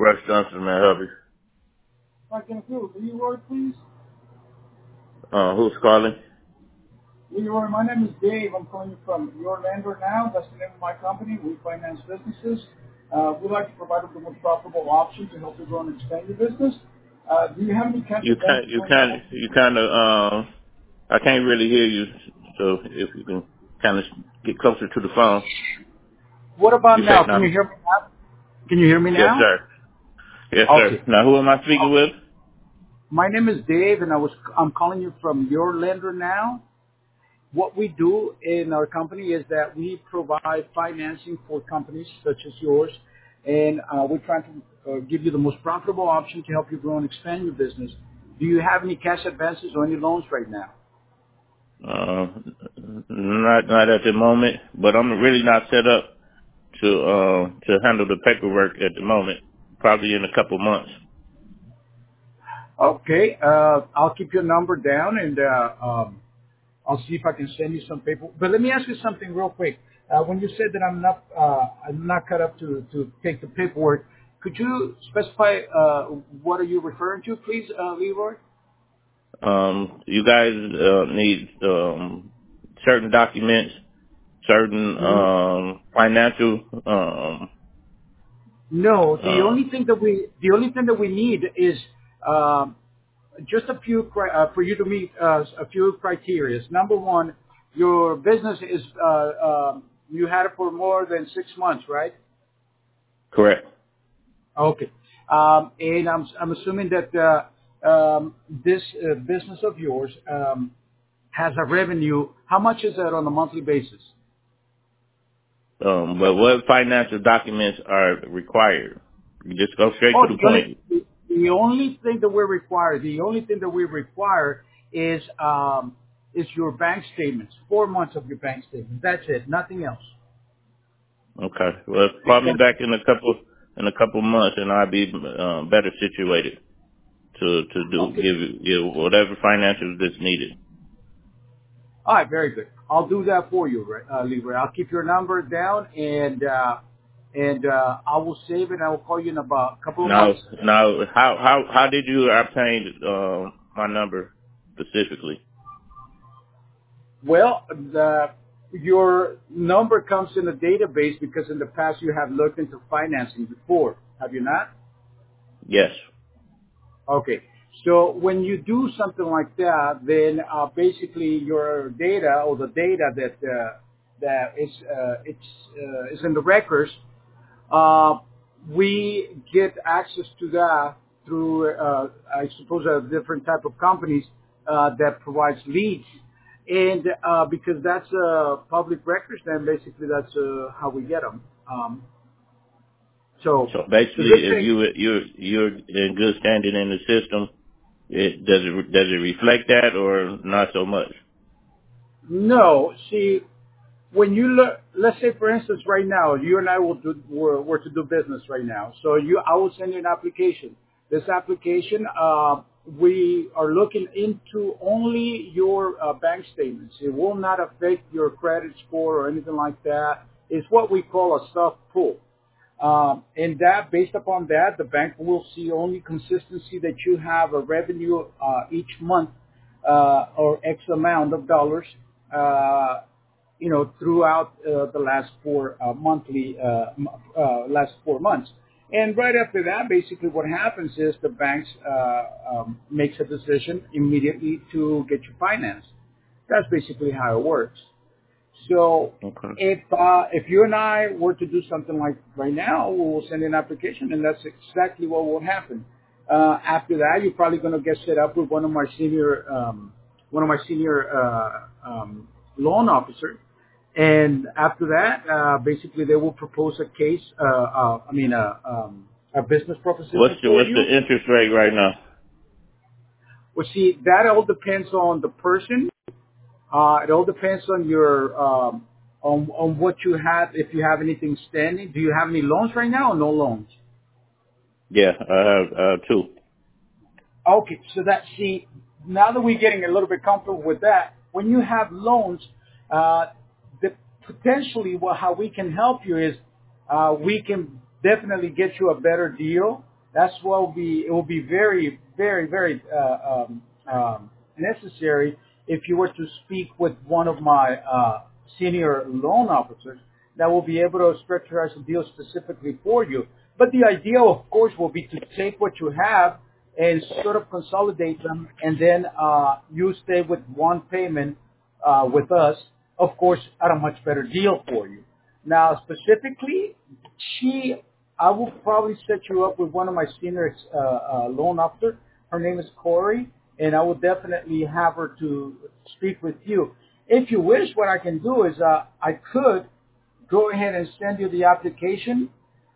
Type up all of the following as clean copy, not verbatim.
Russ Johnson, may I help you? I can do. Leroy, please. Who's calling? Leroy, my name is Dave. I'm calling you from Your Lender Now. That's the name of my company. We finance businesses. We'd like to provide the most profitable option to help you grow and expand your business. Do you have any cash advances right now? I can't really hear you, so if you can kind of get closer to the phone. What about You say now? Can now? you hear me now? Can you hear me Yes, now? sir. Yes, sir. Okay. Now, who am I speaking with? My name is Dave, and I'm calling you from Your Lender Now. What we do in our company is that we provide financing for companies such as yours, and we're trying to give you the most profitable option to help you grow and expand your business. Do you have any cash advances or any loans right now? Not at the moment, but I'm really not set up to handle the paperwork at the moment. Probably in a couple months. Okay, I'll keep your number down, and I'll see if I can send you some paper. But let me ask you something real quick. When you said that I'm not cut up to take the paperwork, could you specify what are you referring to, please, Leroy? You guys need certain documents, certain financial. No, the only thing that we need is just a few for you to meet a few criteria. Number one, your business is you had it for more than 6 months, right? Correct. Okay, and I'm assuming that this business of yours has a revenue. How much is that on a monthly basis? But what financial documents are required? You just go straight to the point. The only thing that we require is your bank statements, 4 months of your bank statements. That's it, nothing else. Okay. Well, call me back in a couple months, and I'll be better situated to give whatever financials that's needed. All right, very good. I'll do that for you, Leroy. I'll keep your number down, and I will save it. I will call you in about a couple of months. Now, how did you obtain my number specifically? Well, your number comes in a database because in the past you have looked into financing before. Have you not? Yes. Okay. So when you do something like that, then basically your data or the data that is in the records, we get access to that through I suppose a different type of companies that provides leads, and because that's public records, then basically that's how we get them. So basically, if you're in good standing in the system, does it reflect that or not so much? No, see, when you look, let's say for instance, right now, you and I were to do business right now. So I will send you an application. This application, we are looking into only your bank statements. It will not affect your credit score or anything like that. It's what we call a soft pull. And that, based upon that, the bank will see only consistency that you have a revenue each month or X amount of dollars, throughout the last last 4 months. And right after that, basically what happens is the banks makes a decision immediately to get you financed. That's basically how it works. So if you and I were to do something like right now, we will send an application, and that's exactly what will happen. After that, you're probably going to get set up with one of my senior loan officers, and after that, basically they will propose a case. A business proposition. What's the interest rate right now? Well, see, that all depends on the person. It all depends on your on what you have. If you have anything standing, do you have any loans right now or no loans? Yeah, I have 2. Okay, so now that we're getting a little bit comfortable with that, when you have loans, potentially how we can help you is we can definitely get you a better deal That's what it will be very, very, very necessary if you were to speak with one of my senior loan officers that will be able to structure a deal specifically for you. But the idea, of course, will be to take what you have and sort of consolidate them, and then you stay with one payment with us, of course, at a much better deal for you. Now, specifically, I will probably set you up with one of my senior loan officers. Her name is Corey, and I will definitely have her to speak with you. If you wish, what I can do is I could go ahead and send you the application.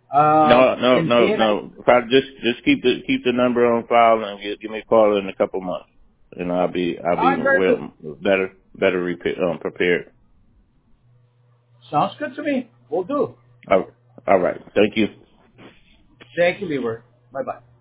No. Just keep the number on file and give me a call in a couple months, and I'll be better prepared. Sounds good to me. We'll do. All right. Thank you. Thank you, Leroy. Bye bye.